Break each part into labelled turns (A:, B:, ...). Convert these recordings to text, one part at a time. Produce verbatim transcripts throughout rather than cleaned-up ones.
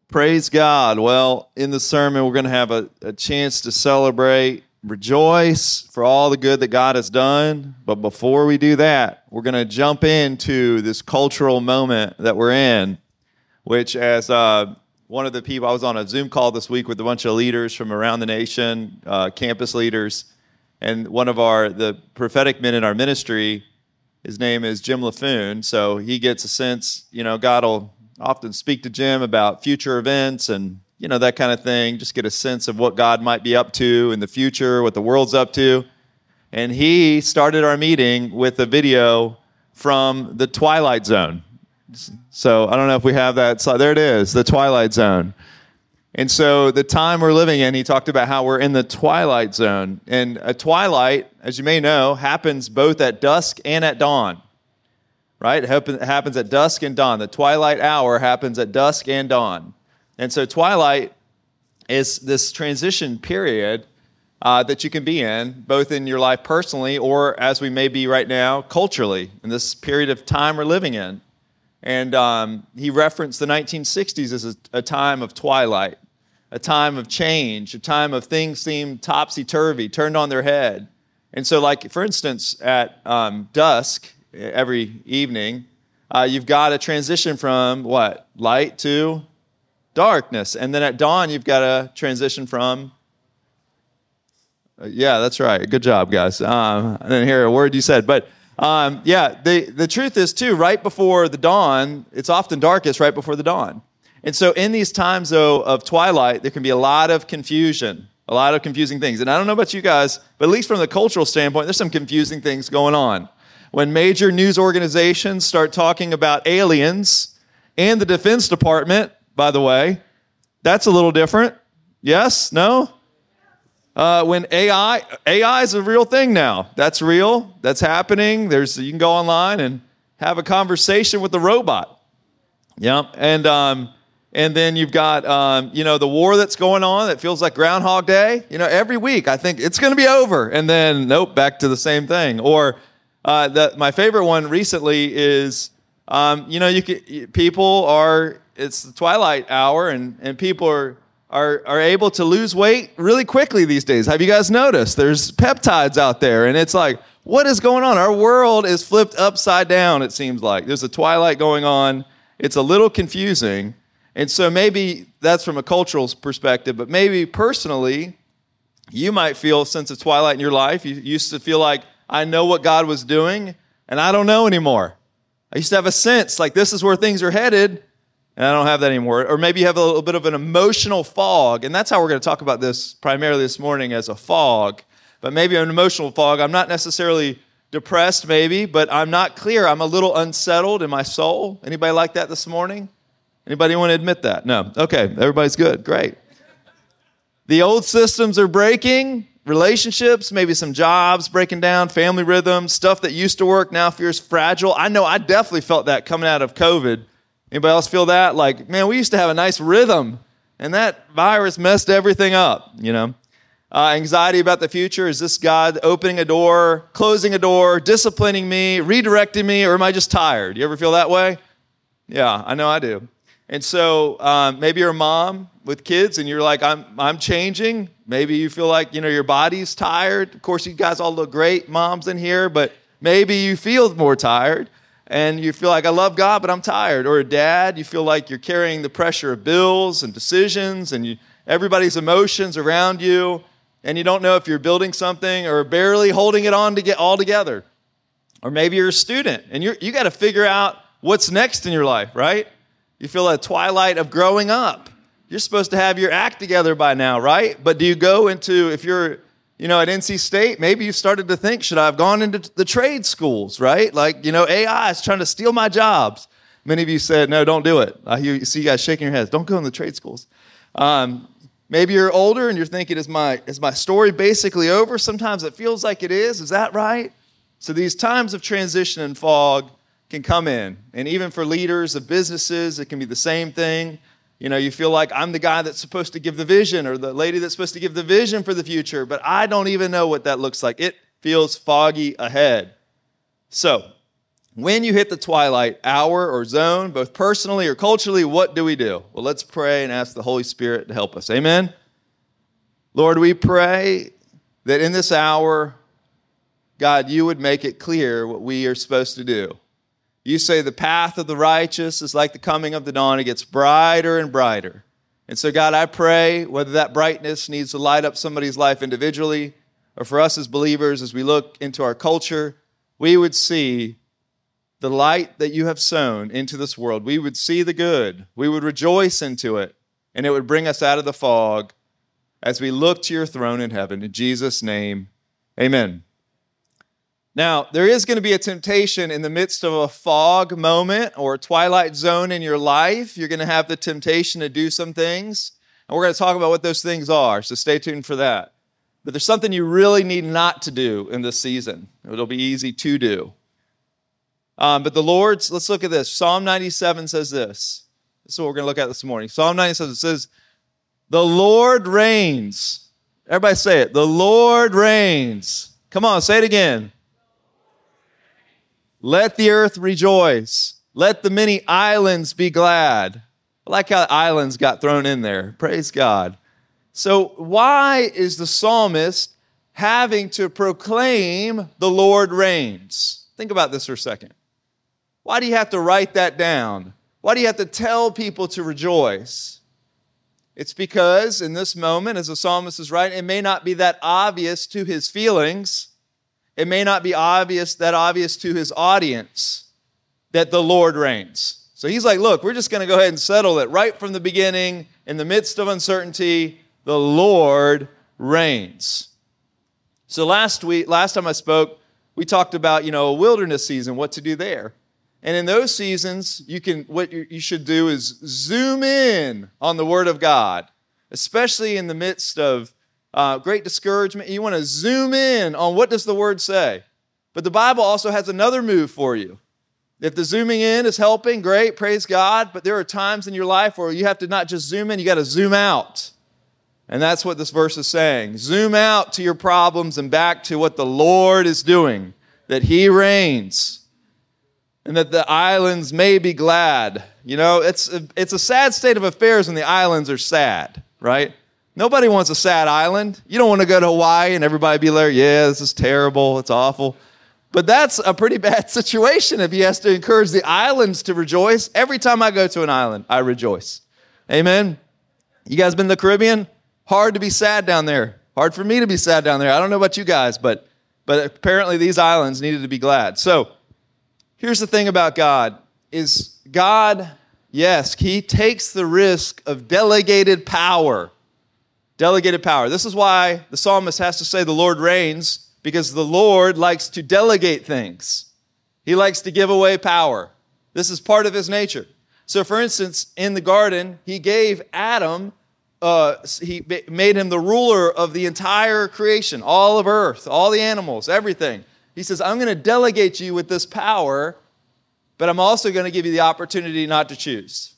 A: Praise God. Well, in the sermon, we're going to have a, a chance to celebrate, rejoice for all the good that God has done. But before we do that, we're going to jump into this cultural moment that we're in, which as uh, one of the people, I was on a Zoom call this week with a bunch of leaders from around the nation, uh, campus leaders, and one of our, the prophetic men in our ministry, his name is Jim LaFoon. So he gets a sense, you know, God will often speak to Jim about future events and, you know, that kind of thing. Just get a sense of what God might be up to in the future, what the world's up to. And he started our meeting with a video from the Twilight Zone. So I don't know if we have that. So there it is, the Twilight Zone. And so the time we're living in, he talked about how we're in the Twilight Zone. And a twilight, as you may know, happens both at dusk and at dawn. Right? It happens at dusk and dawn. The twilight hour happens at dusk and dawn. And so twilight is this transition period uh, that you can be in, both in your life personally or as we may be right now, culturally, in this period of time we're living in. And um, he referenced the nineteen sixties as a, a time of twilight, a time of change, a time of things seem topsy-turvy, turned on their head. And so, like, for instance, at um, dusk, every evening, uh, you've got a transition from what? Light to darkness. And then at dawn, you've got a transition from, uh, yeah, that's right. Good job, guys. Um, I didn't hear a word you said. But um, yeah, the, the truth is, too, right before the dawn, it's often darkest right before the dawn. And so in these times, though, of twilight, there can be a lot of confusion, a lot of confusing things. And I don't know about you guys, but at least from the cultural standpoint, there's some confusing things going on. When major news organizations start talking about aliens and the Defense Department, by the way, that's a little different. Yes? No? Uh, when A I, A I is a real thing now. That's real. That's happening. There's, you can go online and have a conversation with the robot. Yeah. And, um, and then you've got, um, you know, the war that's going on that feels like Groundhog Day. You know, every week I think it's going to be over. And then, nope, back to the same thing. Or Uh, the, my favorite one recently is, um, you know, you can, people are, it's the twilight hour, and, and people are, are are able to lose weight really quickly these days. Have you guys noticed? There's peptides out there, and it's like, what is going on? Our world is flipped upside down, it seems like. There's a twilight going on. It's a little confusing. And so maybe that's from a cultural perspective, but maybe personally, you might feel a sense of twilight in your life. You used to feel like, I know what God was doing, and I don't know anymore. I used to have a sense like this is where things are headed, and I don't have that anymore. Or maybe you have a little bit of an emotional fog, and that's how we're going to talk about this primarily this morning, as a fog. But maybe an emotional fog. I'm not necessarily depressed maybe, but I'm not clear. I'm a little unsettled in my soul. Anybody like that this morning? Anybody want to admit that? No. Okay, everybody's good. Great. The old systems are breaking. Relationships, maybe some jobs breaking down, family rhythms, stuff that used to work now feels fragile. I know I definitely felt that coming out of COVID. Anybody else feel that? Like, man, we used to have a nice rhythm, and that virus messed everything up, you know? Uh, anxiety about the future. Is this God opening a door, closing a door, disciplining me, redirecting me, or am I just tired? You ever feel that way? Yeah, I know I do. And so um, maybe you're a mom with kids and you're like, I'm I'm changing. Maybe you feel like, you know, your body's tired. Of course, you guys all look great, moms in here, but maybe you feel more tired and you feel like, I love God, but I'm tired. Or a dad, you feel like you're carrying the pressure of bills and decisions and you, everybody's emotions around you, and you don't know if you're building something or barely holding it on to get all together. Or maybe you're a student and you're, you got to figure out what's next in your life, right? You feel a twilight of growing up. You're supposed to have your act together by now, right? But do you go into, if you're, you know, at N C State, maybe you started to think, should I have gone into the trade schools, right? Like, you know, A I is trying to steal my jobs. Many of you said, no, don't do it. I hear you see you guys shaking your heads. Don't go in the trade schools. Um, maybe you're older and you're thinking, is my, is my story basically over? Sometimes it feels like it is. Is that right? So these times of transition and fog can come in. And even for leaders of businesses, it can be the same thing. You know, you feel like I'm the guy that's supposed to give the vision or the lady that's supposed to give the vision for the future, but I don't even know what that looks like. It feels foggy ahead. So When you hit the twilight hour or zone, both personally or culturally, what do we do? Well, let's pray and ask the Holy Spirit to help us. Amen? Lord, we pray that in this hour, God, you would make it clear what we are supposed to do. You say the path of the righteous is like the coming of the dawn. It gets brighter and brighter. And so, God, I pray whether that brightness needs to light up somebody's life individually or for us as believers, as we look into our culture, we would see the light that you have sown into this world. We would see the good. We would rejoice into it, and it would bring us out of the fog as we look to your throne in heaven. In Jesus' name, amen. Now, there is going to be a temptation in the midst of a fog moment or a twilight zone in your life. You're going to have the temptation to do some things, and we're going to talk about what those things are, so stay tuned for that. But there's something you really need not to do in this season. It'll be easy to do. Um, but the Lord's, let's look at this. Psalm ninety-seven says this. This is what we're going to look at this morning. Psalm ninety-seven says, the Lord reigns. Everybody say it. The Lord reigns. Come on, say it again. Let the earth rejoice. Let the many islands be glad. I like how islands got thrown in there. Praise God. So why is the psalmist having to proclaim the Lord reigns? Think about this for a second. Why do you have to write that down? Why do you have to tell people to rejoice? It's because in this moment, as the psalmist is writing, it may not be that obvious to his feelings. It may not be obvious, that obvious to his audience that the Lord reigns. So he's like, look, we're just going to go ahead and settle it right from the beginning. In the midst of uncertainty, the Lord reigns. So last week, last time I spoke, we talked about, you know, a wilderness season, what to do there. And in those seasons, you can what you should do is zoom in on the Word of God, especially in the midst of uh, great discouragement. You want to zoom in on what does the Word say. But the Bible also has another move for you. If the zooming in is helping, great, praise God. But there are times in your life where you have to not just zoom in, you got to zoom out. And that's what this verse is saying. Zoom out to your problems and back to what the Lord is doing, that He reigns. And that the islands may be glad. You know, it's a, it's a sad state of affairs when the islands are sad, right? Nobody wants a sad island. You don't want to go to Hawaii and everybody be there, yeah, this is terrible, it's awful. But that's a pretty bad situation if he has to encourage the islands to rejoice. Every time I go to an island, I rejoice. Amen? You guys been to the Caribbean? Hard to be sad down there. Hard for me to be sad down there. I don't know about you guys, but, but apparently these islands needed to be glad. So, here's the thing about God, is God, yes, He takes the risk of delegated power. Delegated power. This is why the psalmist has to say the Lord reigns, because the Lord likes to delegate things. He likes to give away power. This is part of His nature. So for instance, in the garden, He gave Adam, uh, He made him the ruler of the entire creation, all of earth, all the animals, everything. He says, I'm going to delegate you with this power, but I'm also going to give you the opportunity not to choose.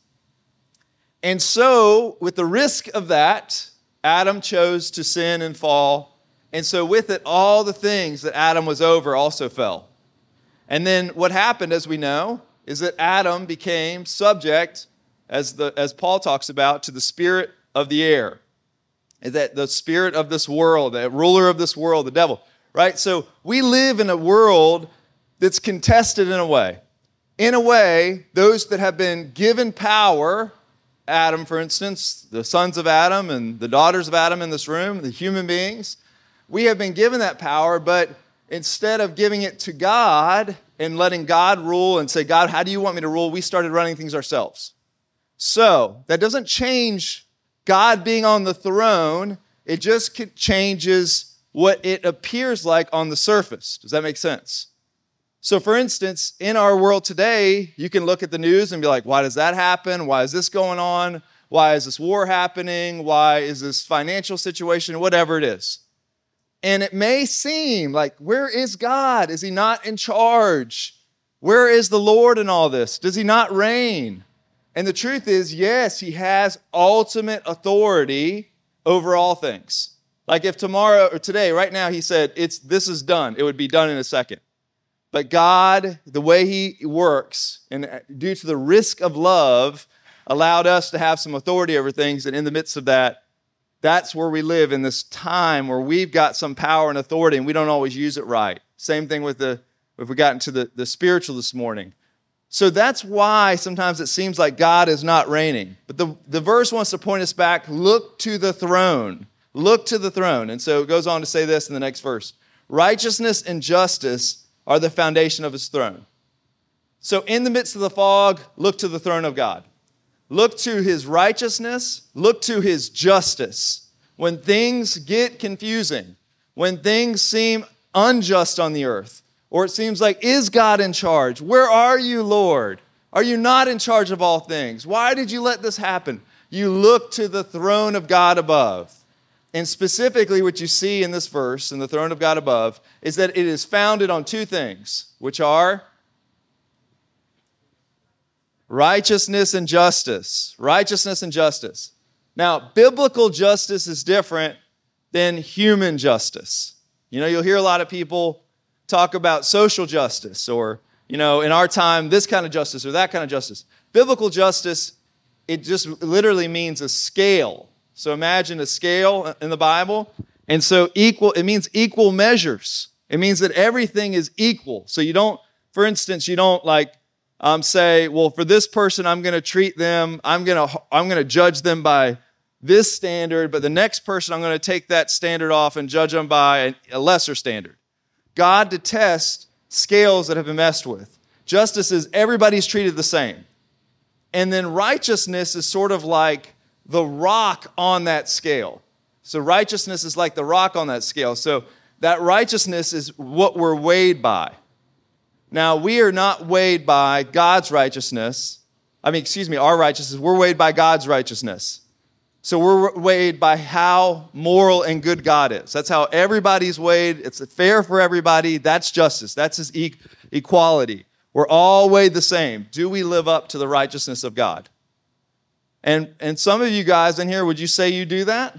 A: And so, with the risk of that, Adam chose to sin and fall. And so with it, all the things that Adam was over also fell. And then what happened, as we know, is that Adam became subject, as, the, as Paul talks about, to the spirit of the air. That the spirit of this world, the ruler of this world, the devil. Right? So we live in a world that's contested in a way. In a way, those that have been given power, Adam, for instance, the sons of Adam and the daughters of Adam in this room, the human beings, we have been given that power, but instead of giving it to God and letting God rule and say, God, how do you want me to rule? We started running things ourselves. So that doesn't change God being on the throne. It just changes what it appears like on the surface. Does that make sense? So for instance, in our world today, you can look at the news and be like, why does that happen? Why is this going on? Why is this war happening? Why is this financial situation? Whatever it is. And it may seem like, where is God? Is He not in charge? Where is the Lord in all this? Does He not reign? And the truth is, yes, He has ultimate authority over all things. Like if tomorrow or today, right now, He said, "It's this is done," it would be done in a second. But God, the way he works, and due to the risk of love, allowed us to have some authority over things. And in the midst of that, that's where we live in this time where we've got some power and authority and we don't always use it right. Same thing with the, if we got into the, the spiritual this morning. So that's why sometimes it seems like God is not reigning. But the, the verse wants to point us back, look to the throne. Look to the throne. And so it goes on to say this in the next verse. Righteousness and justice are the foundation of his throne. So in the midst of the fog, look to the throne of God. Look to his righteousness. Look to his justice. When things get confusing, when things seem unjust on the earth, or it seems like, is God in charge? Where are you, Lord? Are you not in charge of all things? Why did you let this happen? You look to the throne of God above. And specifically what you see in this verse, in the throne of God above, is that it is founded on two things, which are righteousness and justice. Righteousness and justice. Now, biblical justice is different than human justice. You know, you'll hear a lot of people talk about social justice or, you know, in our time, this kind of justice or that kind of justice. Biblical justice, it just literally means a scale. So imagine a scale in the Bible. And so equal, it means equal measures. It means that everything is equal. So you don't, for instance, you don't like um, say, well, for this person, I'm going to treat them, I'm going to, I'm going to judge them by this standard, but the next person, I'm going to take that standard off and judge them by a lesser standard. God detests scales that have been messed with. Justice is everybody's treated the same. And then righteousness is sort of like the rock on that scale. So righteousness is like the rock on that scale. So that righteousness is what we're weighed by. Now, we are not weighed by God's righteousness. I mean, excuse me, our righteousness. We're weighed by God's righteousness. So we're weighed by how moral and good God is. That's how everybody's weighed. It's fair for everybody. That's justice. That's his e- equality. We're all weighed the same. Do we live up to the righteousness of God? And, and some of you guys in here, would you say you do that?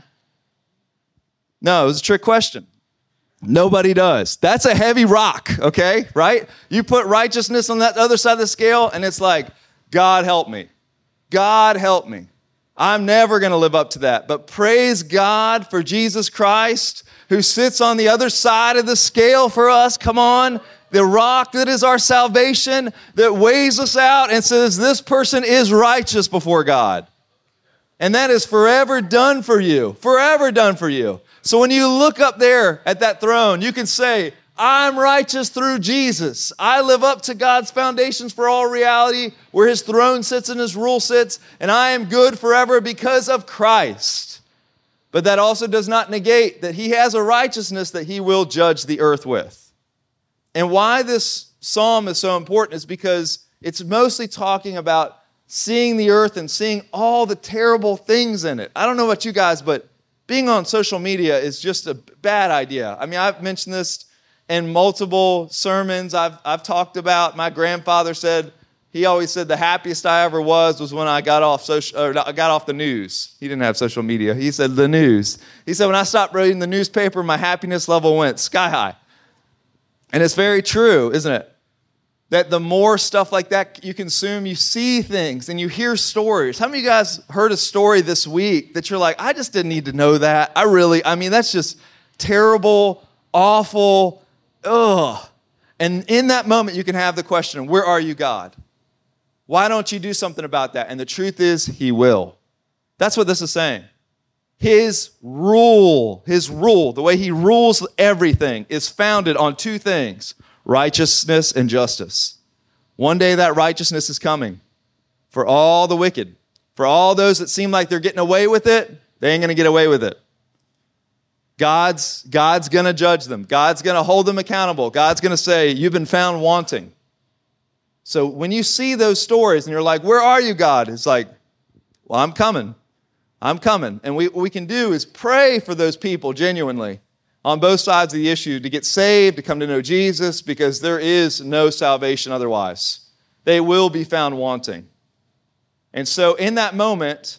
A: No, it was a trick question. Nobody does. That's a heavy rock, okay? Right? You put righteousness on that other side of the scale, and it's like, God help me. God help me. I'm never going to live up to that. But praise God for Jesus Christ, who sits on the other side of the scale for us. Come on. The rock that is our salvation, that weighs us out and says, this person is righteous before God. And that is forever done for you. Forever done for you. So when you look up there at that throne, you can say, I'm righteous through Jesus. I live up to God's foundations for all reality, where his throne sits and his rule sits, and I am good forever because of Christ. But that also does not negate that he has a righteousness that he will judge the earth with. And why this psalm is so important is because it's mostly talking about seeing the earth and seeing all the terrible things in it. I don't know about you guys, but being on social media is just a bad idea. I mean, I've mentioned this in multiple sermons I've, I've talked about. My grandfather said, he always said the happiest I ever was was when I got off social, or got off the news. He didn't have social media. He said the news. He said when I stopped reading the newspaper, my happiness level went sky high. And it's very true, isn't it? That the more stuff like that you consume, you see things and you hear stories. How many of you guys heard a story this week that you're like, I just didn't need to know that. I really, I mean, that's just terrible, awful, ugh. And in that moment, you can have the question, where are you, God? Why don't you do something about that? And the truth is, he will. That's what this is saying. His rule, his rule, the way he rules everything is founded on two things. Righteousness and justice. One day that righteousness is coming for all the wicked. For all those that seem like they're getting away with it, they ain't going to get away with it. God's, God's going to judge them. God's going to hold them accountable. God's going to say, you've been found wanting. So when you see those stories and you're like, where are you, God? It's like, well, I'm coming. I'm coming. And we, what we can do is pray for those people genuinely on both sides of the issue to get saved, to come to know Jesus, because there is no salvation otherwise. They will be found wanting. And so in that moment,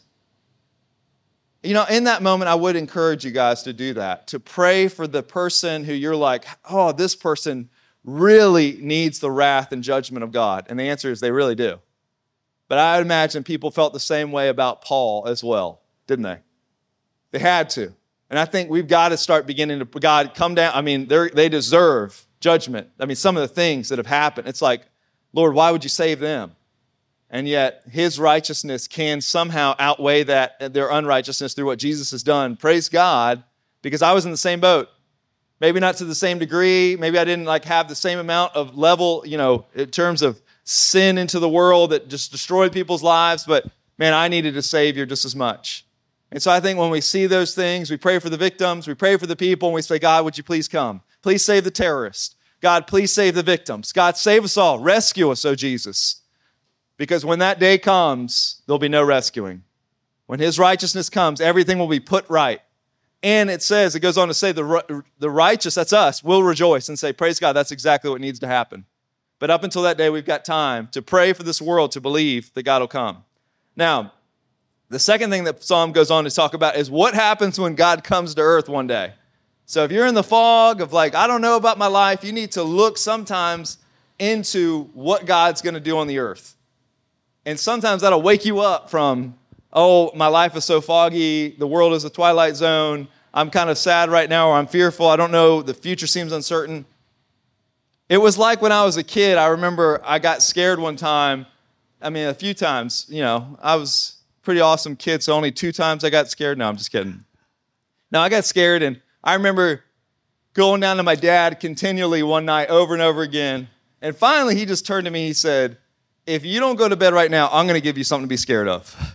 A: you know, in that moment, I would encourage you guys to do that, to pray for the person who you're like, oh, this person, really needs the wrath and judgment of God? And the answer is they really do. But I would imagine people felt the same way about Paul as well, didn't they? They had to. And I think we've got to start beginning to, God, come down. I mean, they deserve judgment. I mean, some of the things that have happened, it's like, Lord, why would you save them? And yet his righteousness can somehow outweigh that, their unrighteousness through what Jesus has done. Praise God, because I was in the same boat. Maybe not to the same degree. Maybe I didn't like have the same amount of level, you know, in terms of sin into the world that just destroyed people's lives. But man, I needed a Savior just as much. And so I think when we see those things, we pray for the victims, we pray for the people, and we say, God, would you please come? Please save the terrorists. God, please save the victims. God, save us all. Rescue us, oh Jesus. Because when that day comes, there'll be no rescuing. When his righteousness comes, everything will be put right. And it says, it goes on to say, the, the righteous, that's us, will rejoice and say, praise God, that's exactly what needs to happen. But up until that day, we've got time to pray for this world to believe that God will come. Now, the second thing that Psalm goes on to talk about is what happens when God comes to earth one day. So if you're in the fog of like, I don't know about my life, you need to look sometimes into what God's going to do on the earth. And sometimes that'll wake you up from, oh, my life is so foggy, the world is a twilight zone, I'm kind of sad right now, or I'm fearful, I don't know, the future seems uncertain. It was like when I was a kid, I remember I got scared one time, I mean a few times, you know, I was a pretty awesome kid, so only two times I got scared. No, I'm just kidding. No, I got scared, and I remember going down to my dad continually one night over and over again, and finally he just turned to me, he said, if you don't go to bed right now, I'm going to give you something to be scared of.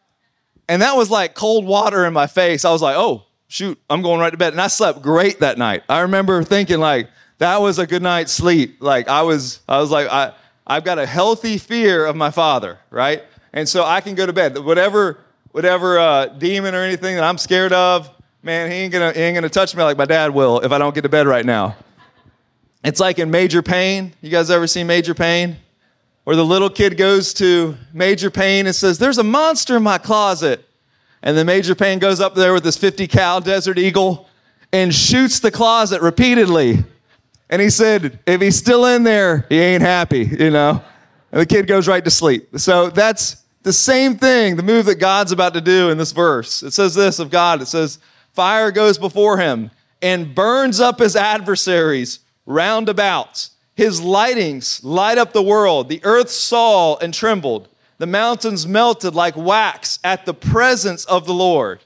A: And that was like cold water in my face. I was like, oh, shoot, I'm going right to bed. And I slept great that night. I remember thinking like, that was a good night's sleep. Like I was, I was like, I, I've got a healthy fear of my father, right? And so I can go to bed. Whatever, whatever uh, demon or anything that I'm scared of, man, he ain't gonna, he ain't gonna touch me like my dad will if I don't get to bed right now. It's like in Major Payne. You guys ever seen Major Payne? Where the little kid goes to Major Payne and says, there's a monster in my closet. And then Major Payne goes up there with this fifty cal Desert Eagle and shoots the closet repeatedly. And he said, if he's still in there, he ain't happy, you know. And the kid goes right to sleep. So that's the same thing, the move that God's about to do in this verse. It says this of God. It says, fire goes before him and burns up his adversaries round about. His lightnings light up the world. The earth saw and trembled. The mountains melted like wax at the presence of the Lord.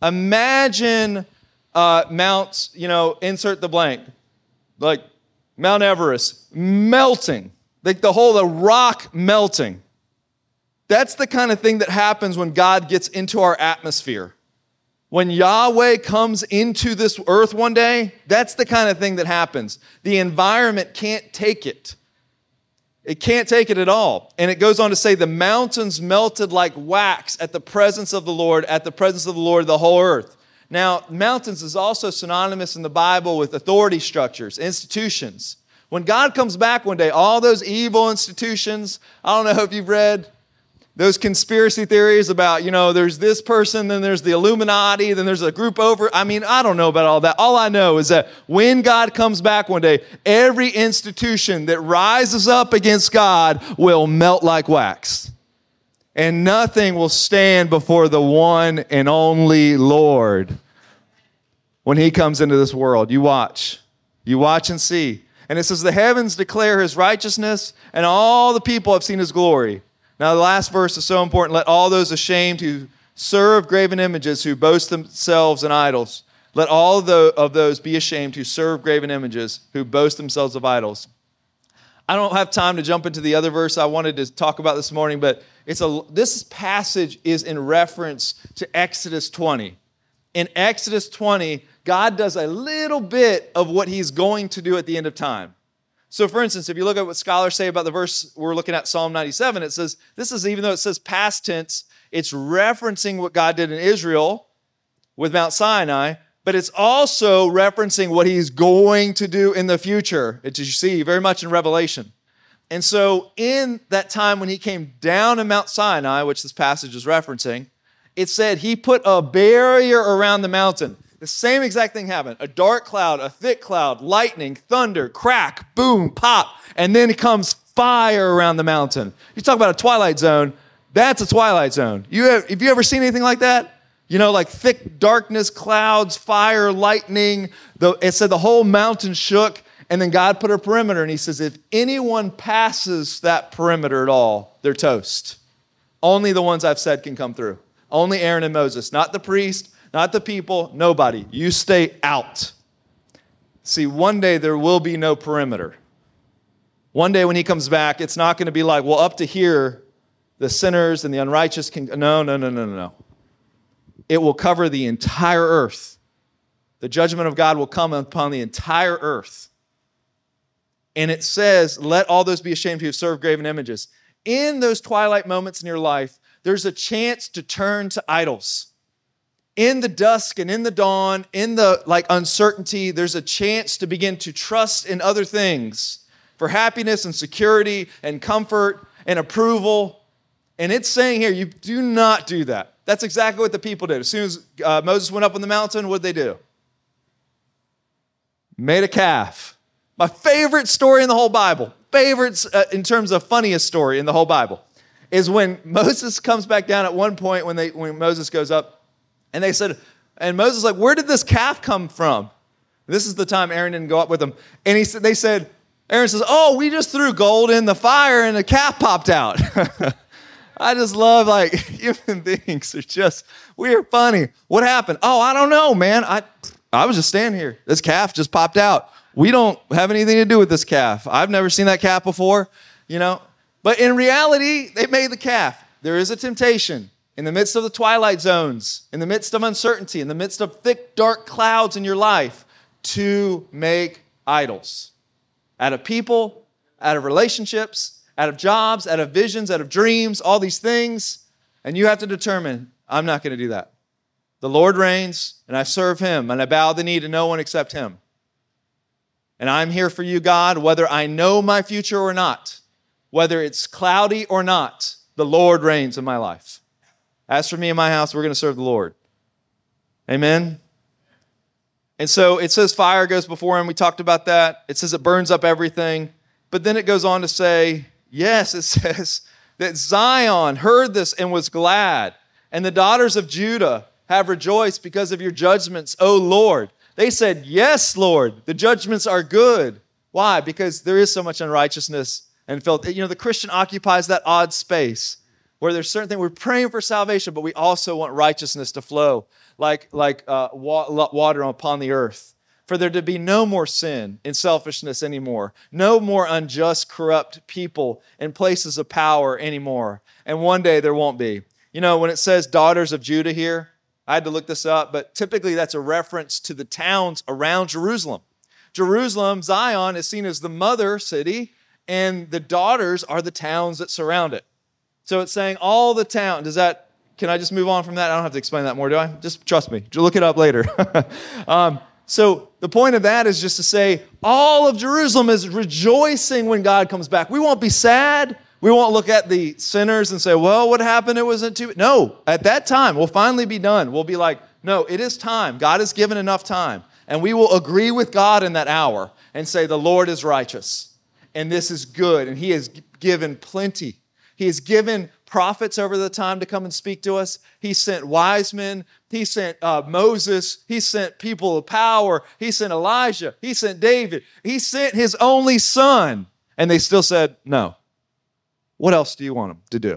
A: Imagine uh, Mount, you know, insert the blank. Like Mount Everest melting. Like the whole the rock melting. That's the kind of thing that happens when God gets into our atmosphere. When Yahweh comes into this earth one day, that's the kind of thing that happens. The environment can't take it. It can't take it at all. And it goes on to say, the mountains melted like wax at the presence of the Lord, at the presence of the Lord, the whole earth. Now, mountains is also synonymous in the Bible with authority structures, institutions. When God comes back one day, all those evil institutions, I don't know if you've read those conspiracy theories about, you know, there's this person, then there's the Illuminati, then there's a group over. I mean, I don't know about all that. All I know is that when God comes back one day, every institution that rises up against God will melt like wax. And nothing will stand before the one and only Lord when he comes into this world. You watch. You watch and see. And it says, the heavens declare his righteousness, and all the people have seen his glory. Now, the last verse is so important. Let all those ashamed who serve graven images, who boast themselves in idols, let all of, the, of those be ashamed who serve graven images, who boast themselves of idols. I don't have time to jump into the other verse I wanted to talk about this morning, but it's a, this passage is in reference to Exodus twenty. In Exodus twenty, God does a little bit of what he's going to do at the end of time. So, for instance, if you look at what scholars say about the verse we're looking at, Psalm ninety-seven, it says, this is, even though it says past tense, it's referencing what God did in Israel with Mount Sinai, but it's also referencing what he's going to do in the future, as you see very much in Revelation. And so in that time when he came down in Mount Sinai, which this passage is referencing, it said he put a barrier around the mountain. The same exact thing happened. A dark cloud, a thick cloud, lightning, thunder, crack, boom, pop, and then it comes fire around the mountain. You talk about a twilight zone, that's a twilight zone. You have, have you ever seen anything like that? You know, like thick darkness, clouds, fire, lightning. The, it said the whole mountain shook, and then God put a perimeter, and he says, if anyone passes that perimeter at all, they're toast. Only the ones I've said can come through. Only Aaron and Moses, not the priest, not the people, nobody. You stay out. See, one day there will be no perimeter. One day when he comes back, it's not going to be like, well, up to here, the sinners and the unrighteous can, no, no, no, no, no, no. It will cover the entire earth. The judgment of God will come upon the entire earth. And it says, let all those be ashamed who have served graven images. In those twilight moments in your life, there's a chance to turn to idols. In the dusk and in the dawn, in the like uncertainty, there's a chance to begin to trust in other things for happiness and security and comfort and approval. And it's saying here, you do not do that. That's exactly what the people did. As soon as uh, Moses went up on the mountain, what did they do? Made a calf. My favorite story in the whole Bible, favorites uh, in terms of funniest story in the whole Bible, is when Moses comes back down at one point when they when Moses goes up, and they said, and Moses is like, where did this calf come from? This is the time Aaron didn't go up with them. And he said, they said, Aaron says, oh, we just threw gold in the fire and the calf popped out. I just love, like, human beings are just, we are funny. What happened? Oh, I don't know, man. I I was just standing here. This calf just popped out. We don't have anything to do with this calf. I've never seen that calf before, you know. But in reality, they made the calf. There is a temptation in the midst of the twilight zones, in the midst of uncertainty, in the midst of thick, dark clouds in your life, to make idols. Out of people, out of relationships, out of jobs, out of visions, out of dreams, all these things. And you have to determine, I'm not going to do that. The Lord reigns, and I serve him, and I bow the knee to no one except him. And I'm here for you, God, whether I know my future or not, whether it's cloudy or not, the Lord reigns in my life. As for me and my house, we're going to serve the Lord. Amen? And so it says fire goes before him. We talked about that. It says it burns up everything. But then it goes on to say, yes, it says that Zion heard this and was glad. And the daughters of Judah have rejoiced because of your judgments, O Lord. They said, yes, Lord, the judgments are good. Why? Because there is so much unrighteousness and filth. You know, the Christian occupies that odd space where there's certain things, we're praying for salvation, but we also want righteousness to flow like, like uh, wa- water upon the earth. For there to be no more sin and selfishness anymore. No more unjust, corrupt people in places of power anymore. And one day there won't be. You know, when it says daughters of Judah here, I had to look this up, but typically that's a reference to the towns around Jerusalem. Jerusalem, Zion, is seen as the mother city, and the daughters are the towns that surround it. So it's saying all the town. Does that, can I just move on from that? I don't have to explain that more, do I? Just trust me. Look it up later. um, so the point of that is just to say all of Jerusalem is rejoicing when God comes back. We won't be sad. We won't look at the sinners and say, well, what happened? It wasn't too... No, at that time, we'll finally be done. We'll be like, no, it is time. God has given enough time. And we will agree with God in that hour and say, the Lord is righteous. And this is good. And he has given plenty. He has given prophets over the time to come and speak to us. He sent wise men. He sent uh, Moses. He sent people of power. He sent Elijah. He sent David. He sent his only son. And they still said, no. What else do you want him to do?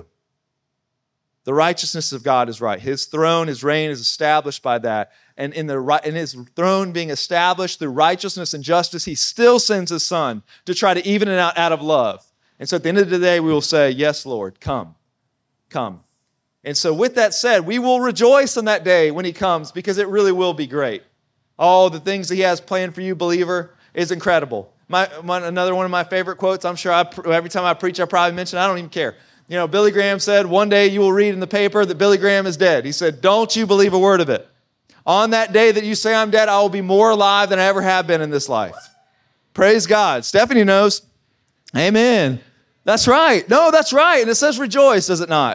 A: The righteousness of God is right. His throne, his reign is established by that. And in, the, in his throne being established through righteousness and justice, he still sends his son to try to even it out out of love. And so at the end of the day, we will say, yes, Lord, come, come. And so with that said, we will rejoice on that day when he comes because it really will be great. All the things that he has planned for you, believer, is incredible. My, my, another one of my favorite quotes, I'm sure I, every time I preach, I probably mention, I don't even care. You know, Billy Graham said, one day you will read in the paper that Billy Graham is dead. He said, don't you believe a word of it. On that day that you say I'm dead, I will be more alive than I ever have been in this life. Praise God. Stephanie knows. Amen. That's right. No, that's right. And it says rejoice, does it not?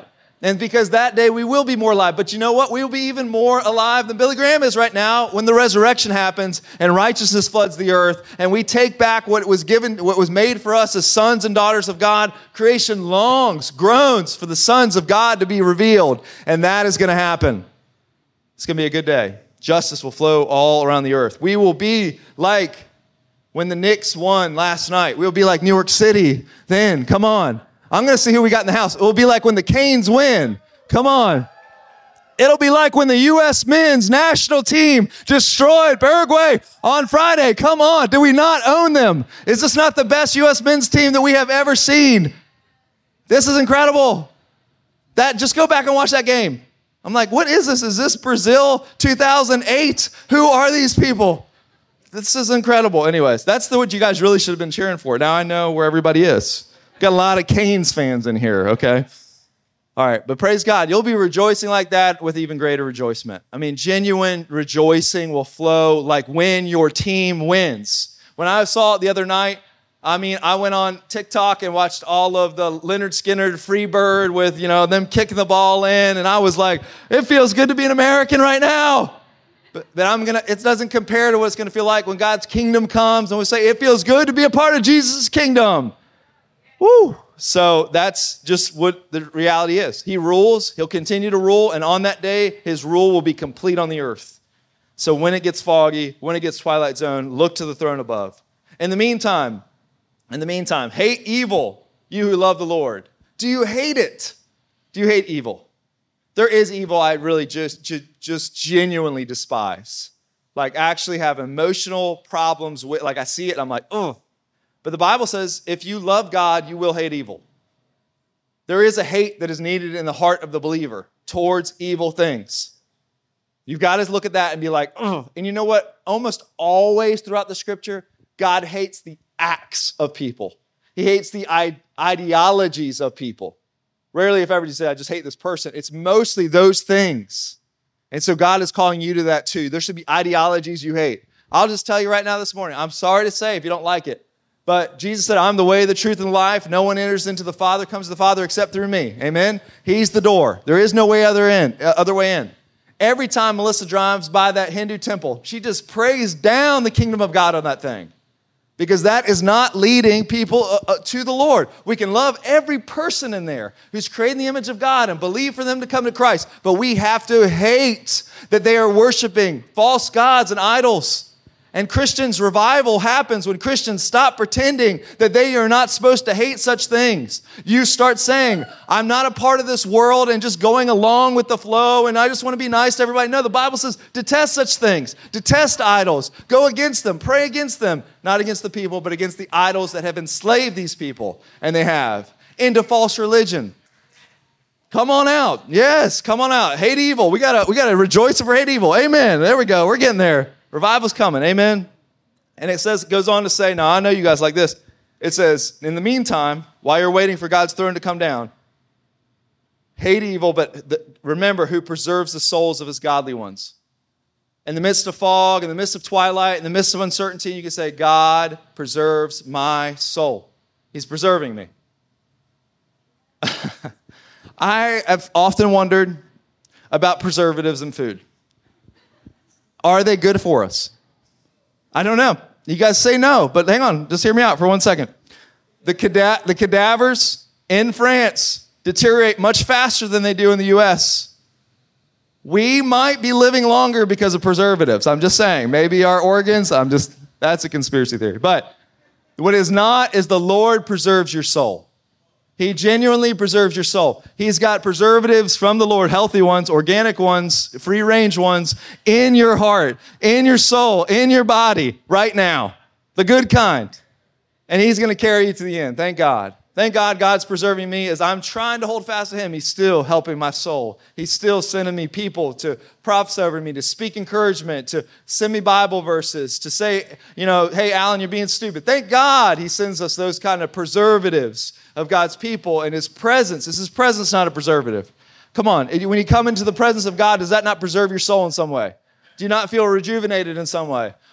A: And because that day we will be more alive. But you know what? We will be even more alive than Billy Graham is right now when the resurrection happens and righteousness floods the earth and we take back what was given, what was made for us as sons and daughters of God. Creation longs, groans for the sons of God to be revealed. And that is going to happen. It's going to be a good day. Justice will flow all around the earth. We will be like when the Knicks won last night. We'll be like New York City then. Come on. I'm going to see who we got in the house. It will be like when the Canes win. Come on. It'll be like when the U S men's national team destroyed Paraguay on Friday. Come on. Do we not own them? Is this not the best U S men's team that we have ever seen? This is incredible. That, just go back and watch that game. I'm like, what is this? Is this Brazil two thousand eight? Who are these people? This is incredible. Anyways, that's the, what you guys really should have been cheering for. Now I know where everybody is. Got a lot of Canes fans in here, okay? All right, but praise God. You'll be rejoicing like that with even greater rejoicement. I mean, genuine rejoicing will flow like when your team wins. When I saw it the other night, I mean, I went on TikTok and watched all of the Leonard Skinner Free Bird with, you know, them kicking the ball in, and I was like, it feels good to be an American right now. But, but I'm gonna, it doesn't compare to what it's gonna feel like when God's kingdom comes and we say, it feels good to be a part of Jesus' kingdom. Woo! So that's just what the reality is. He rules, he'll continue to rule, and on that day, his rule will be complete on the earth. So when it gets foggy, when it gets twilight zone, look to the throne above. In the meantime, in the meantime, hate evil, you who love the Lord. Do you hate it? Do you hate evil? There is evil I really just, just, just genuinely despise. Like actually have emotional problems with, like I see it, I'm like, oh. But the Bible says, if you love God, you will hate evil. There is a hate that is needed in the heart of the believer towards evil things. You've got to look at that and be like, oh. And you know what? Almost always throughout the scripture, God hates the acts of people. He hates the ideologies of people. Rarely, if ever, you say, I just hate this person. It's mostly those things. And so God is calling you to that too. There should be ideologies you hate. I'll just tell you right now this morning, I'm sorry to say if you don't like it, but Jesus said, I'm the way, the truth, and the life. No one enters into the Father, comes to the Father except through me. Amen? He's the door. There is no way other, in, uh, other way in. Every time Melissa drives by that Hindu temple, she just prays down the kingdom of God on that thing. Because that is not leading people uh, uh, to the Lord. We can love every person in there who's created in the image of God and believe for them to come to Christ. But we have to hate that they are worshiping false gods and idols. And Christians' revival happens when Christians stop pretending that they are not supposed to hate such things. You start saying, I'm not a part of this world and just going along with the flow and I just want to be nice to everybody. No, the Bible says detest such things. Detest idols. Go against them. Pray against them. Not against the people, but against the idols that have enslaved these people. And they have. Into false religion. Come on out. Yes, come on out. Hate evil. We gotta, we gotta rejoice over hate evil. Amen. There we go. We're getting there. Revival's coming, amen? And it says, it goes on to say, now I know you guys like this. It says, in the meantime, while you're waiting for God's throne to come down, hate evil, but the, remember who preserves the souls of his godly ones. In the midst of fog, in the midst of twilight, in the midst of uncertainty, you can say, God preserves my soul. He's preserving me. I have often wondered about preservatives in food. Are they good for us? I don't know. You guys say no, but hang on. Just hear me out for one second. The, cada- the cadavers in France deteriorate much faster than they do in the U S. We might be living longer because of preservatives. I'm just saying. Maybe our organs, I'm just, that's a conspiracy theory. But what is not is the Lord preserves your soul. He genuinely preserves your soul. He's got preservatives from the Lord, healthy ones, organic ones, free-range ones, in your heart, in your soul, in your body, right now. The good kind. And he's going to carry you to the end. Thank God. Thank God God's preserving me as I'm trying to hold fast to him. He's still helping my soul. He's still sending me people to prophesy over me, to speak encouragement, to send me Bible verses, to say, you know, hey, Alan, you're being stupid. Thank God he sends us those kind of preservatives of God's people and his presence. Is his presence not a preservative? Come on. When you come into the presence of God, does that not preserve your soul in some way? Do you not feel rejuvenated in some way?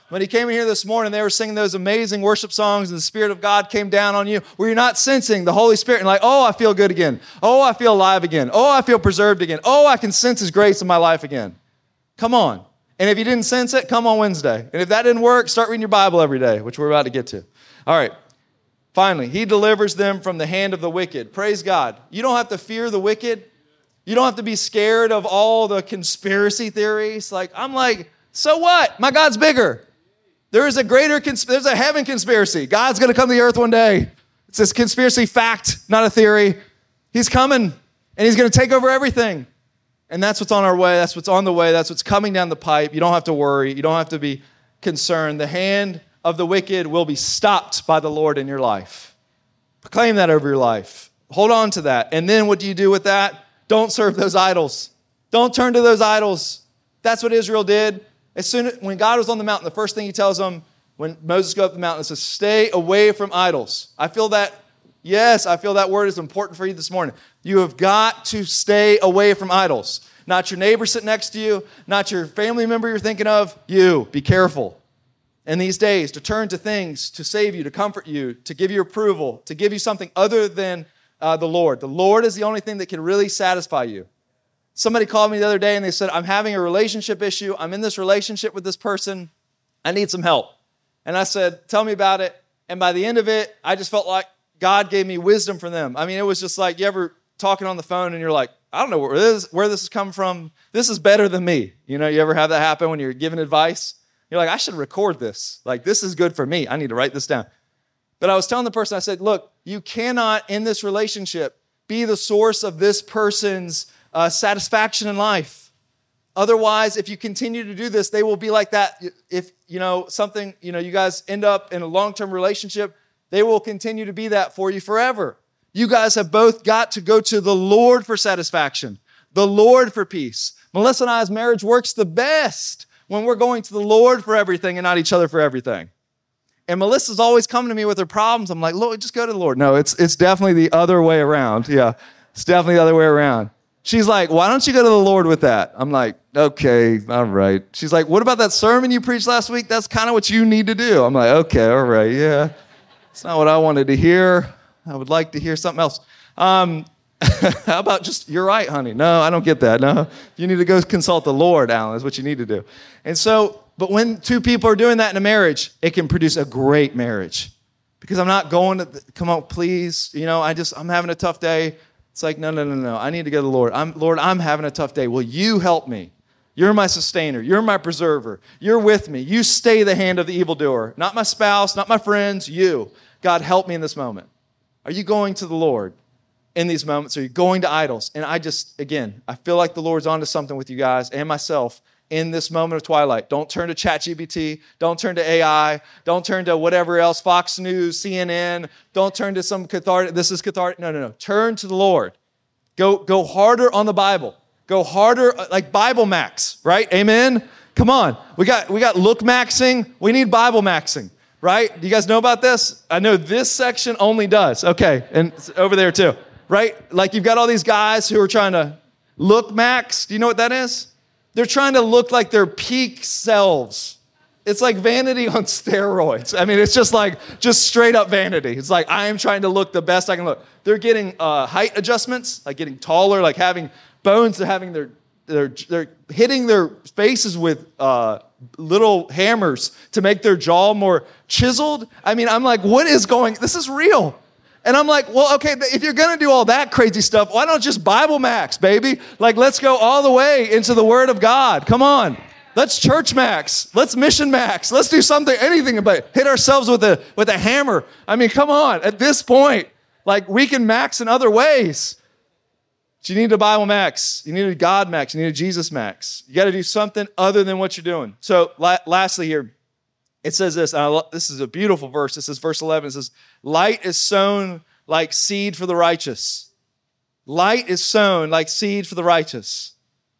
B: When he came in here this morning, they were singing those amazing worship songs and the Spirit of God came down on you, where you're not sensing the Holy Spirit and like, oh, I feel good again. Oh, I feel alive again. Oh, I feel preserved again. Oh, I can sense his grace in my life again. Come on. And if you didn't sense it, come on Wednesday. And if that didn't work, start reading your Bible every day, which we're about to get to. All right. Finally, he delivers them from the hand of the wicked. Praise God. You don't have to fear the wicked. You don't have to be scared of all the conspiracy theories. Like, I'm like, so what? My God's bigger. There is a greater, cons- there's a heaven conspiracy. God's going to come to the earth one day. It's this conspiracy fact, not a theory. He's coming, and he's going to take over everything. And that's what's on our way. That's what's on the way. That's what's coming down the pipe. You don't have to worry. You don't have to be concerned. The hand of the wicked will be stopped by the Lord in your life. Proclaim that over your life. Hold on to that. And then what do you do with that? Don't serve those idols. Don't turn to those idols. That's what Israel did. As soon as, when God was on the mountain, the first thing he tells them when Moses goes up the mountain is to stay away from idols. I feel that, yes, I feel that word is important for you this morning. You have got to stay away from idols. Not your neighbor sitting next to you, not your family member you're thinking of. You, be careful. In these days, to turn to things to save you, to comfort you, to give you approval, to give you something other than uh, the Lord. The Lord is the only thing that can really satisfy you. Somebody called me the other day and they said, I'm having a relationship issue. I'm in this relationship with this person. I need some help. And I said, tell me about it. And by the end of it, I just felt like God gave me wisdom for them. I mean, it was just like you ever talking on the phone and you're like, I don't know where this, where this is coming from. This is better than me. You know, you ever have that happen when you're giving advice? You're like, I should record this. Like, this is good for me. I need to write this down. But I was telling the person, I said, look, you cannot in this relationship be the source of this person's Uh, satisfaction in life. Otherwise, if you continue to do this, they will be like that. If, you know, something, you know, you guys end up in a long-term relationship, they will continue to be that for you forever. You guys have both got to go to the Lord for satisfaction, the Lord for peace. Melissa and I's marriage works the best when we're going to the Lord for everything and not each other for everything. And Melissa's always coming to me with her problems. I'm like, Lord, just go to the Lord. No, it's it's definitely the other way around. Yeah, it's definitely the other way around. She's like, why don't you go to the Lord with that? I'm like, okay, all right. She's like, what about that sermon you preached last week? That's kind of what you need to do. I'm like, okay, all right, yeah. It's not what I wanted to hear. I would like to hear something else. Um, how about just, you're right, honey. No, I don't get that. No, you need to go consult the Lord, Alan, is what you need to do. And so, but when two people are doing that in a marriage, it can produce a great marriage. Because I'm not going to, come on, please, you know, I just, I'm having a tough day. It's like, no, no, no, no. I need to go to the Lord. I'm, Lord, I'm having a tough day. Will you help me? You're my sustainer. You're my preserver. You're with me. You stay the hand of the evildoer. Not my spouse, not my friends, you. God, help me in this moment. Are you going to the Lord in these moments? Are you going to idols? And I just, again, I feel like the Lord's onto something with you guys and myself in this moment of twilight. Don't turn to ChatGPT. Don't turn to A I. Don't turn to whatever else, Fox News, C N N. Don't turn to some cathartic, this is cathartic. No, no, no. Turn to the Lord. Go, go harder on the Bible. Go harder, like Bible Max, right? Amen? Come on. We got, we got look maxing. We need Bible maxing, right? Do you guys know about this? I know this section only does. Okay, and it's over there too, right? Like you've got all these guys who are trying to look max. Do you know what that is? They're trying to look like their peak selves. It's like vanity on steroids. I mean, it's just like, just straight up vanity. It's like, I am trying to look the best I can look. They're getting uh, height adjustments, like getting taller, like having bones. They're having their, they're, they're hitting their faces with uh, little hammers to make their jaw more chiseled. I mean, I'm like, what is going, this is real. And I'm like, well, okay, if you're going to do all that crazy stuff, why don't just Bible Max, baby? Like, let's go all the way into the Word of God. Come on. Let's church max. Let's mission max. Let's do something, anything, but hit ourselves with a with a hammer. I mean, come on. At this point, like, we can max in other ways. But you need a Bible max. You need a God max. You need a Jesus max. You got to do something other than what you're doing. So, la- lastly here, it says this. And I lo- this is a beautiful verse. This is verse eleven. It says, light is sown like seed for the righteous. Light is sown like seed for the righteous.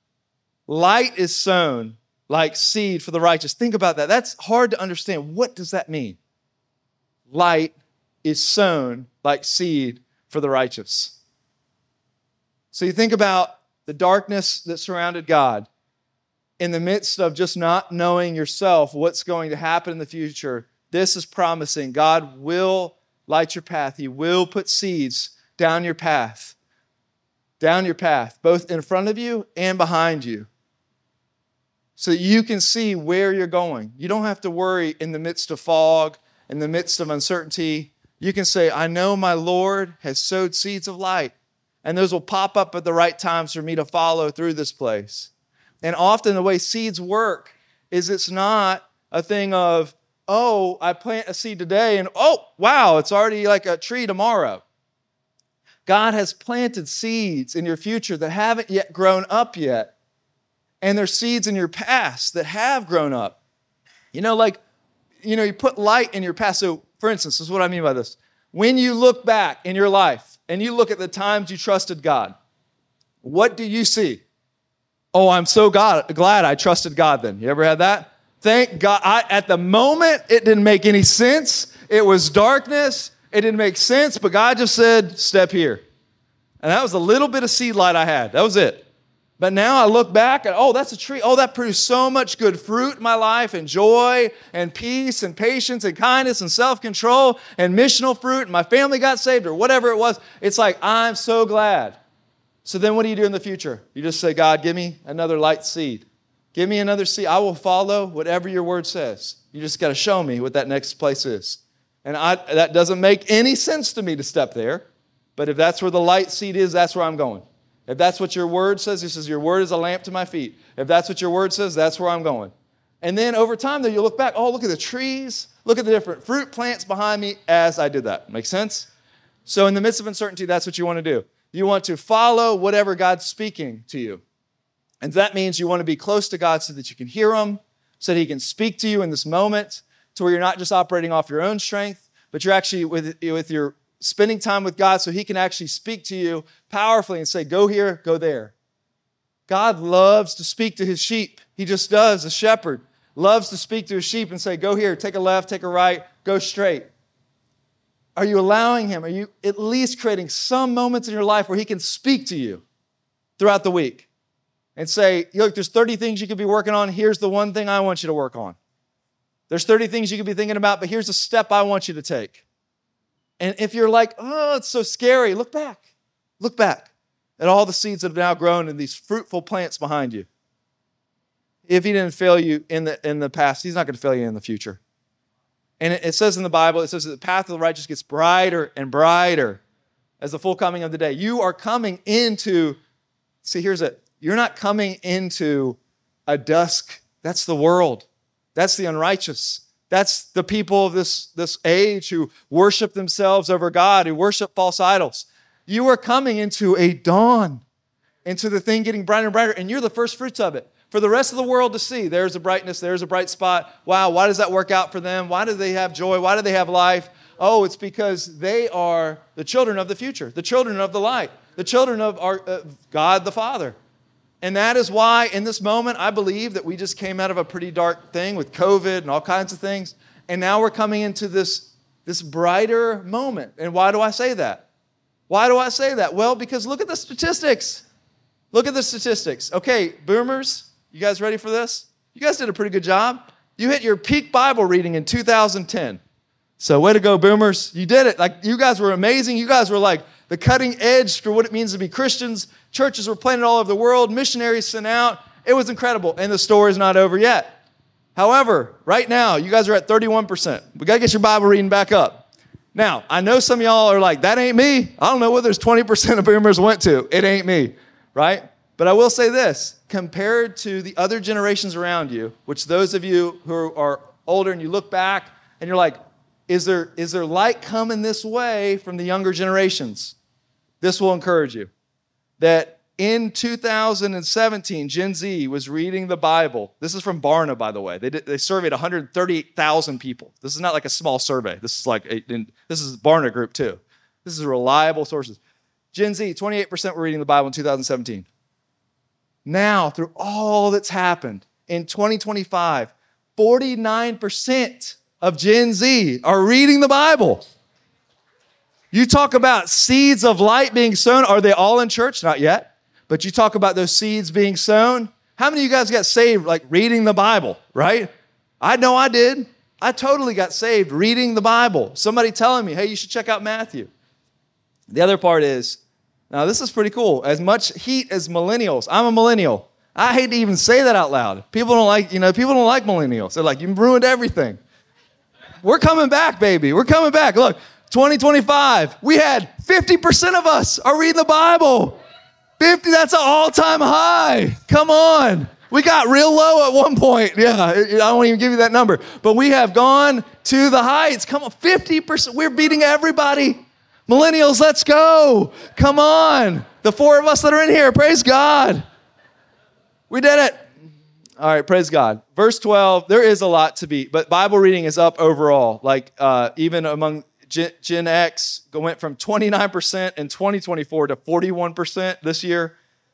B: Light is sown like seed for the righteous. Think about that. That's hard to understand. What does that mean? Light is sown like seed for the righteous. So you think about the darkness that surrounded God. in the midst of just not knowing yourself what's going to happen in the future, this is promising God will light your path. He will put seeds down your path, down your path, both in front of you and behind you, so that you can see where you're going. You don't have to worry in the midst of fog, in the midst of uncertainty. You can say, I know my Lord has sowed seeds of light, and those will pop up at the right times for me to follow through this place. And often the way seeds work is it's not a thing of, oh, I plant a seed today and, oh, wow, it's already like a tree tomorrow. God has planted seeds in your future that haven't yet grown up yet. And there's seeds in your past that have grown up. You know, like, you know, you put light in your past. So, for instance, this is what I mean by this. When you look back in your life and you look at the times you trusted God, what do you see? Oh, I'm so God, glad I trusted God then. You ever had that? Thank God. I, at the moment, it didn't make any sense. It was darkness. It didn't make sense, but God just said, step here. And that was a little bit of seed light I had. That was it. But now I look back and, oh, that's a tree. Oh, that produced so much good fruit in my life, and joy and peace and patience and kindness and self-control and missional fruit, and my family got saved or whatever it was. It's like, I'm so glad. So then what do you do in the future? You just say, God, give me another light seed. Give me another seed. I will follow whatever your word says. You just got to show me what that next place is. And I, that doesn't make any sense to me to step there. But if that's where the light seed is, that's where I'm going. If that's what your word says, he says, your word is a lamp to my feet. If that's what your word says, that's where I'm going. And then over time, though, you look back, oh, look at the trees. Look at the different fruit plants behind me as I did that. Make sense? So in the midst of uncertainty, that's what you want to do. You want to follow whatever God's speaking to you. And that means you want to be close to God so that you can hear him, so that he can speak to you in this moment, to where you're not just operating off your own strength, but you're actually with, with your spending time with God so he can actually speak to you powerfully and say, go here, go there. God loves to speak to his sheep. He just does. A shepherd loves to speak to his sheep and say, go here, take a left, take a right, go straight. Are you allowing him? Are you at least creating some moments in your life where he can speak to you throughout the week and say, look, there's thirty things you could be working on. Here's the one thing I want you to work on. There's thirty things you could be thinking about, but here's a step I want you to take. And if you're like, oh, it's so scary, look back. Look back at all the seeds that have now grown in these fruitful plants behind you. If he didn't fail you in the, in the past, he's not going to fail you in the future. And it says in the Bible, it says that the path of the righteous gets brighter and brighter as the full coming of the day. You are coming into, see, here's it. You're not coming into a dusk. That's the world. That's the unrighteous. That's the people of this, this age who worship themselves over God, who worship false idols. You are coming into a dawn, into the thing getting brighter and brighter, and you're the first fruits of it. For the rest of the world to see, there's a brightness, there's a bright spot. Wow, why does that work out for them? Why do they have joy? Why do they have life? Oh, it's because they are the children of the future, the children of the light, the children of our uh, God the Father. And that is why in this moment, I believe that we just came out of a pretty dark thing with COVID and all kinds of things. And now we're coming into this, this brighter moment. And why do I say that? Why do I say that? Well, because look at the statistics. Look at the statistics. Okay, boomers, you guys ready for this? You guys did a pretty good job. You hit your peak Bible reading in two thousand ten. So way to go, boomers. You did it. Like, you guys were amazing. You guys were like the cutting edge for what it means to be Christians. Churches were planted all over the world. Missionaries sent out. It was incredible. And the story's not over yet. However, right now, you guys are at thirty-one percent. We got to get your Bible reading back up. Now, I know some of y'all are like, that ain't me. I don't know where there's twenty percent of boomers went to. It ain't me, right? But I will say this, compared to the other generations around you, which those of you who are older and you look back and you're like, is there, is there light coming this way from the younger generations? This will encourage you. That in two thousand seventeen, Gen Z was reading the Bible. This is from Barna, by the way. They did, they surveyed one hundred thirty-eight thousand people. This is not like a small survey. This is like a, this is Barna Group too. This is reliable sources. Gen Z, twenty-eight percent were reading the Bible in two thousand seventeen. Now, through all that's happened in twenty twenty-five, forty-nine percent of Gen Z are reading the Bible. You talk about seeds of light being sown. Are they all in church? Not yet. But you talk about those seeds being sown. How many of you guys got saved like reading the Bible, right? I know I did. I totally got saved reading the Bible. Somebody telling me, hey, you should check out Matthew. The other part is, now this is pretty cool. As much heat as millennials, I'm a millennial. I hate to even say that out loud. People don't like, you know, people don't like millennials. They're like, you ruined everything. We're coming back, baby. We're coming back. Look, twenty twenty-five, we had fifty percent of us are reading the Bible. fifty, that's an all-time high. Come on. We got real low at one point. Yeah, I won't even give you that number. But we have gone to the heights. Come on, fifty percent. We're beating everybody. Millennials, let's go. Come on. The four of us that are in here, praise God. We did it. All right, praise God. Verse twelve, there is a lot to beat, but Bible reading is up overall. Like uh, even among Gen, Gen X, went from twenty-nine percent in twenty twenty-four to forty-one percent this year.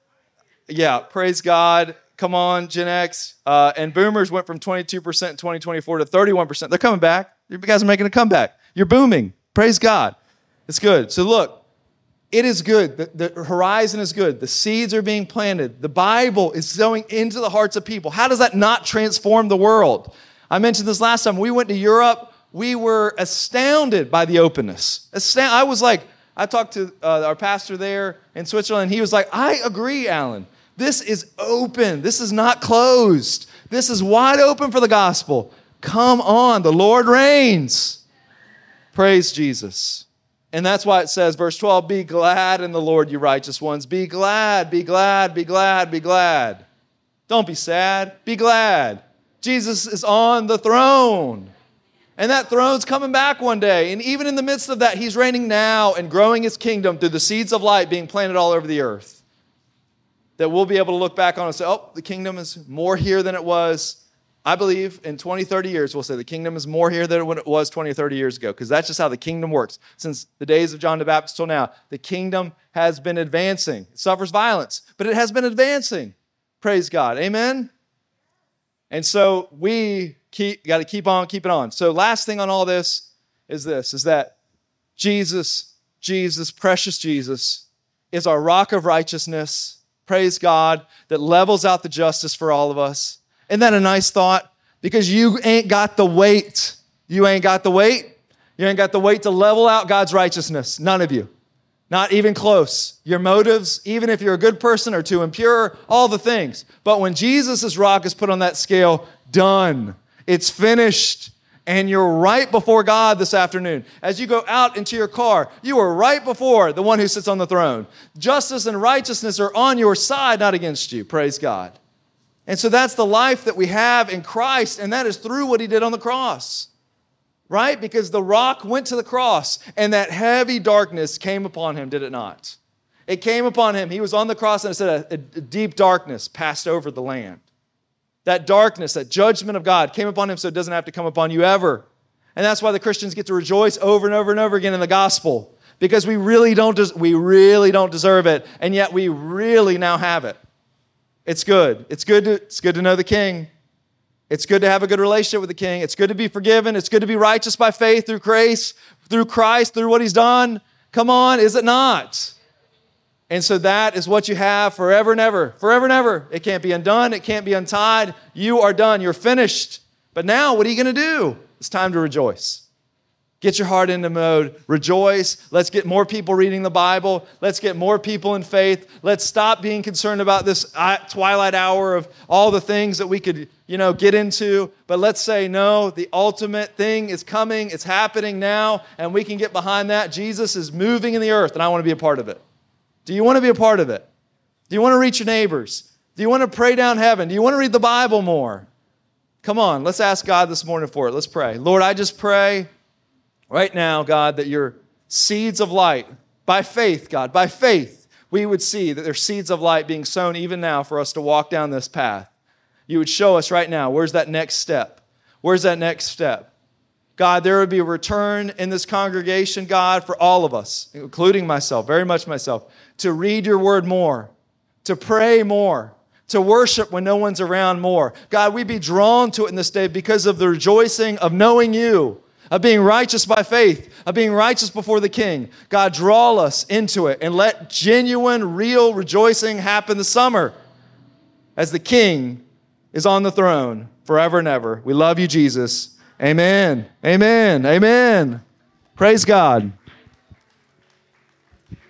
B: Yeah, praise God. Come on, Gen X. Uh, and boomers went from twenty-two percent in twenty twenty-four to thirty-one percent. They're coming back. You guys are making a comeback. You're booming. Praise God. It's good. So look, it is good. The, the horizon is good. The seeds are being planted. The Bible is sowing into the hearts of people. How does that not transform the world? I mentioned this last time. We went to Europe. We were astounded by the openness. Astound- I was like, I talked to uh, our pastor there in Switzerland. He was like, I agree, Alan. This is open. This is not closed. This is wide open for the gospel. Come on, the Lord reigns. Praise Jesus. And that's why it says, verse twelve, be glad in the Lord, you righteous ones. Be glad, be glad, be glad, be glad. Don't be sad. Be glad. Jesus is on the throne. And that throne's coming back one day. And even in the midst of that, he's reigning now and growing his kingdom through the seeds of light being planted all over the earth. That we'll be able to look back on and say, oh, the kingdom is more here than it was. I believe in twenty, thirty years, we'll say the kingdom is more here than it was twenty or thirty years ago, because that's just how the kingdom works. Since the days of John the Baptist till now, the kingdom has been advancing. It suffers violence, but it has been advancing. Praise God. Amen? And so we keep got to keep on keeping on. So last thing on all this is this, is that Jesus, Jesus, precious Jesus, is our rock of righteousness. Praise God, that levels out the justice for all of us. Isn't that a nice thought? Because you ain't got the weight. You ain't got the weight. You ain't got the weight to level out God's righteousness. None of you. Not even close. Your motives, even if you're a good person or too impure, all the things. But when Jesus' rock is put on that scale, done. It's finished. And you're right before God this afternoon. As you go out into your car, you are right before the one who sits on the throne. Justice and righteousness are on your side, not against you. Praise God. And so that's the life that we have in Christ, and that is through what he did on the cross. Right? Because the rock went to the cross, and that heavy darkness came upon him, did it not? It came upon him. He was on the cross, and it said a, a deep darkness passed over the land. That darkness, that judgment of God came upon him so it doesn't have to come upon you ever. And that's why the Christians get to rejoice over and over and over again in the gospel. Because we really don't, des- we really don't deserve it, and yet we really now have it. It's good. It's good to, it's good to know the King. It's good to have a good relationship with the King. It's good to be forgiven. It's good to be righteous by faith through grace, through Christ, through what he's done. Come on, is it not? And so that is what you have forever and ever. Forever and ever. It can't be undone. It can't be untied. You are done. You're finished. But now, what are you going to do? It's time to rejoice. Get your heart into mode. Rejoice. Let's get more people reading the Bible. Let's get more people in faith. Let's stop being concerned about this twilight hour of all the things that we could, you know, get into. But let's say, no, the ultimate thing is coming. It's happening now, and we can get behind that. Jesus is moving in the earth, and I want to be a part of it. Do you want to be a part of it? Do you want to reach your neighbors? Do you want to pray down heaven? Do you want to read the Bible more? Come on, let's ask God this morning for it. Let's pray. Lord, I just pray right now, God, that your seeds of light, by faith, God, by faith, we would see that there's seeds of light being sown even now for us to walk down this path. You would show us right now, where's that next step? Where's that next step? God, there would be a return in this congregation, God, for all of us, including myself, very much myself, to read your word more, to pray more, to worship when no one's around more. God, we'd be drawn to it in this day because of the rejoicing of knowing you, of being righteous by faith, of being righteous before the King. God, draw us into it and let genuine, real rejoicing happen this summer. as the King is on the throne forever and ever. We love you, Jesus. Amen. Amen. Amen. Praise God.